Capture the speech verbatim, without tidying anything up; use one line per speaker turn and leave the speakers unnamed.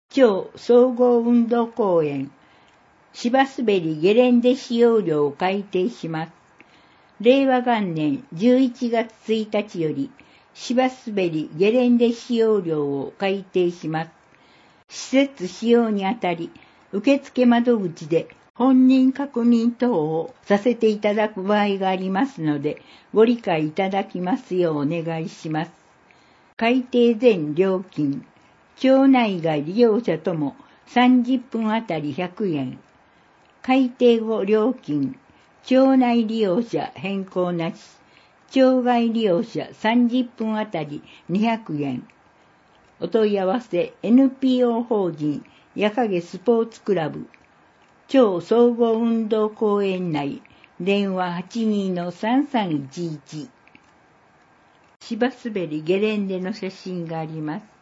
超総合運動公園、芝滑りゲレンデ使用料を改定します。れいわがんねんじゅういちがつついたちより、芝滑りゲレンデ使用料を改定します。施設使用にあたり、受付窓口で本人確認等をさせていただく場合がありますので、ご理解いただきますようお願いします。改定前料金、町内外利用者ともさんじゅっぷんあたりひゃくえん。改定後料金、町内利用者変更なし、町外利用者さんじゅっぷんあたりにひゃくえん。お問い合わせ エヌピーオー 法人矢影スポーツクラブ超総合運動公園内電話 はちにーのさんさんいちいち。芝滑りゲレンデの写真があります。